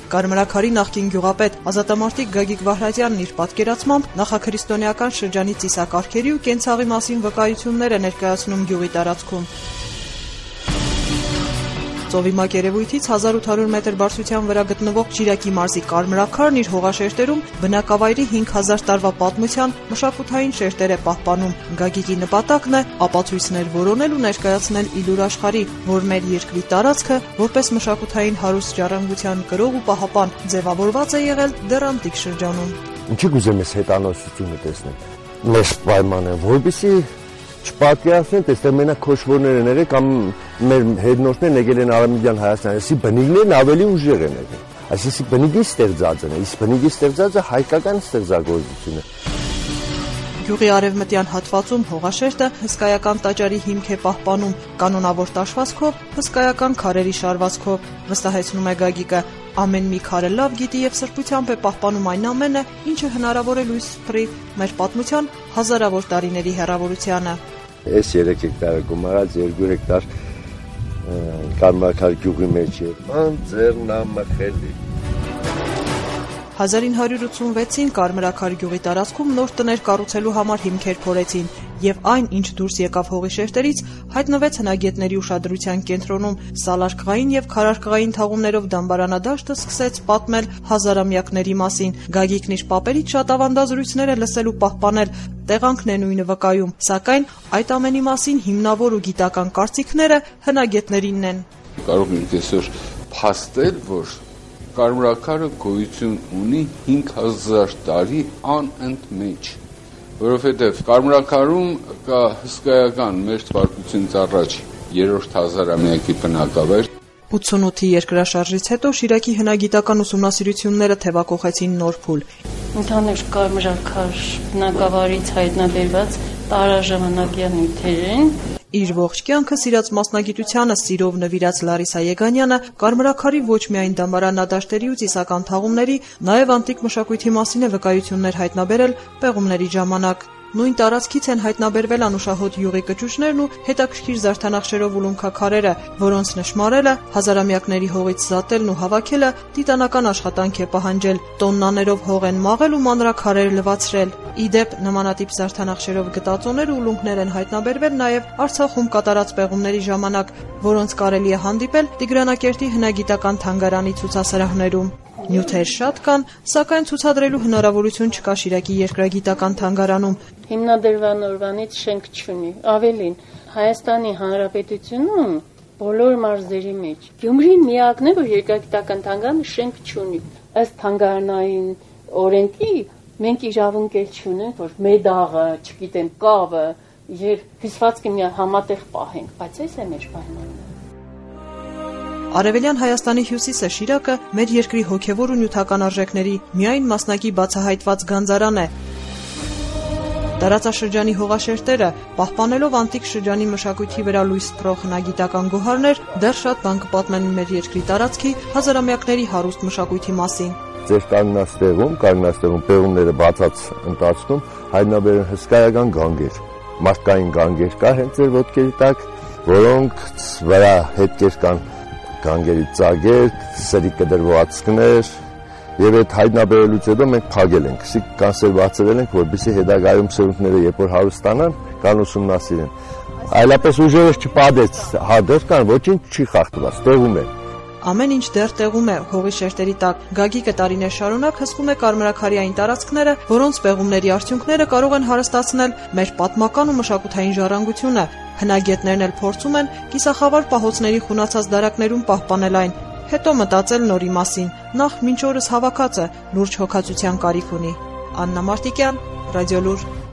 Կարմրաքարի նախկին գյուղապետ ազատամարտիկ Գագիկ Վահրազյանն իր պատկերացմամբ նախաքրիստոնեական շրջանի ծիսակարգերի ու կենցաղի մասին վկայություններ է ներկայացնում գյուղի տարածքում։ Ծովի մակերևույթից 1800 մետր բարձրության վրա գտնվող Շիրակի մարզի Կարմրաքարն իր հողաշերտերում բնակավայրի 5000 տարվա պատմության մշակութային շերտեր է պահպանում։ Գագիկի նպատակն է ապացույցներ որոնել ու ներկայացնել իլուր աշխարհի, որ մեր երկրի տարածքը որպես մշակութային հարուստ ժառանգության կրող ու պահապան ձևավորված է եղել դեռ անտիկ շրջանում։ Ինչի՞ կուզեմ ես հետանոսությունը տեսնել։ Մեզ պայման է, որպեսզի չպատկերացնեն, տեսնել մենակ քոշվորներ են եղել կամ մեր հետնորդներն եկել են Արամեդյան Հայաստան, այսի բնիկներն ավելի ուժեղ են եղել։ Այսինքն բնիկի ստեղծածն է, իսկ բնիկի ստեղծածը հայկական ստեղծագործություն է։ Գյուղի արևմտյան հատվածում հողաշերտը հսկայական տաճարի հիմք է պահպանում կանոնավոր տաշվածքով, հսկայական քարերի շարվածքով, վստահեցնում է Գագիկը։ Ամեն մի քարը լավ գիտի եւ սրբությամբ է պահպանում այն ամենը, ինչը հնարավոր է լույս սփռի մեր պատմության հազարավոր տարիների հեռավորությանը։ Այս 3 հեկտարը գումարած 2 հեկտար Կարմրաքար գյուղի մեջ է։ Ձեռնամխելի 1986-ին Կարմրաքար գյուղի տարածքում նոր տներ կառուցելու համար հիմքեր փորեցին եւ այն, ինչ դուրս եկավ հողի շերտերից, հայտնվեց հնագետների ուշադրության կենտրոնում։ Սալարկղային եւ քարարկղային թաղումներով դամբարանադաշտը սկսեց պատմել հազարամյակների մասին։ Գագիկն իր պապերից շատ ավանդազրույցներ է լսել ու պահպանել, տեղանքն է նույնը վկայում, սակայն այդ ամենի մասին հիմնավոր ու գիտական կարծիքները հնագետներինն են։ Կարող ենք այսօր փաստել, որ Կարմրաքարը գոյություն ունի 5000 տարի անընդմեջ, որովհետև Կարմրաքարում կա հսկայական մեր թվարկությունից առաջ 3-րդ հազարամյակի բնակավայր։ 88-ի երկրաշարժից հետո Շիրակի հնագիտական ուսումնասիրությունները թևակողեցին նոր փուլ։ Ընդհանուր Կարմրաքար բնակավայրից հայտնաբերված տարաժամանակյա նյութեր են։ Իր ողջ կյանքը սիրած մասնագիտությանը սիրով նվիրած Լարիսա Եգանյանը Կարմրաքարի ոչ միայն դամբարանադաշտերի ու ծիսական թաղումների, նաև անտիկ մշակույթի մասին է վկայություններ հայտնաբերել պեղումների ժամանակ։ Նույն տարածքից են հայտնաբերվել անուշահոտ յուղի կճուճներն ու հետաքրքիր զարդանախշերով ուլունքաքարերը, որոնց նշմարելը, հազարամյակների հողից զատելն ու հավաքելը տիտանական աշխատանք է պահանջել, տոննաներով հող են մաղել ու մանրաքարեր լվացրել։ Ի դեպ, նմանատիպ զարդանախշերով գտածոներ ու ուլունքներ են հայտնաբերվել նաև Արցախում կատարած պեղումների ժամանակ, որոնց կարելի է հանդիպել Տիգրանակերտի հնագիտական թանգարանի ցուցասրահներում։ Նյութեր շատ կան, սակայն ցուցադրելու հնարավորություն չկա Շիրակի երկրագիտական թանգարանում։ Հիմնադրման օրվանից շենք չունի, ավելին Հայաստանի Հանրապետությունում բոլոր մարզերի մեջ Գյումրին միակն է, որ երկրագիտական թանգարանը շենք չունի։ Ըստ թանգարանային օրենքի մենք իրավունք չունենք, որ մեդաղը, չգիտեմ, կավը եւ հյուսվածքը մի համատեղ պահենք, բայց այս է մեր պայմանը։ Արևելյան Հայաստանի հյուսիսը Շիրակը մեր երկրի հոգևոր ու նյութական արժեքների միայն մասնակի բացահայտված գանձարան է։ Տարածաշրջանի հողաշերտերը, պահպանելով անտիկ շրջանի մշակույթի վրա լույս սփռող հնագիտական գոհարներ, դեռ շատ բան կպատմեն մեր երկրի տարածքի հազարամյակների հարուստ մշակույթի մասին։ Ձեր կանգնաստեղում պեղումները բացած ընթացքում հայտնաբերեն հսկայական գանգեր, մարդկային գանգեր կա հենց ձեր ոտքերի տակ, որոնք վրա հետքեր կան գանգերի ծագեր, սրի կդրվածքներ եւ այդ հայտնաբերելուց հետո մենք փակել ենք, կանսերվացրել ենք, որպեսզի հետագայում սերունդները երբ որ հարստանան, կան ուսումնասիրեն։ Այլապես ուժերը չպադեց, դեռ կան, ոչինչ չի խախտված, տեղում է։ Ամեն ինչ դեռ տեղում է հողի շերտերի տակ։ Գագիկը տարիներ շարունակ հսկում է Կարմրաքարի այն տարածքները, որոնց պեղումների արդյունքները կարող են հարստացնել մեր պատմական ու մշակութային ժառանգությունը։ Հնագետներն էլ փորձում են կիսախավար պահոցների խունացած դարակներում պահպանել այն, հետո մտածել նորի մասին։ Նախ մինչ օրս հավաքածը լուրջ հոգացության կարիք ունի։ Աննա Մարտիկյան, Ռադիոլուր։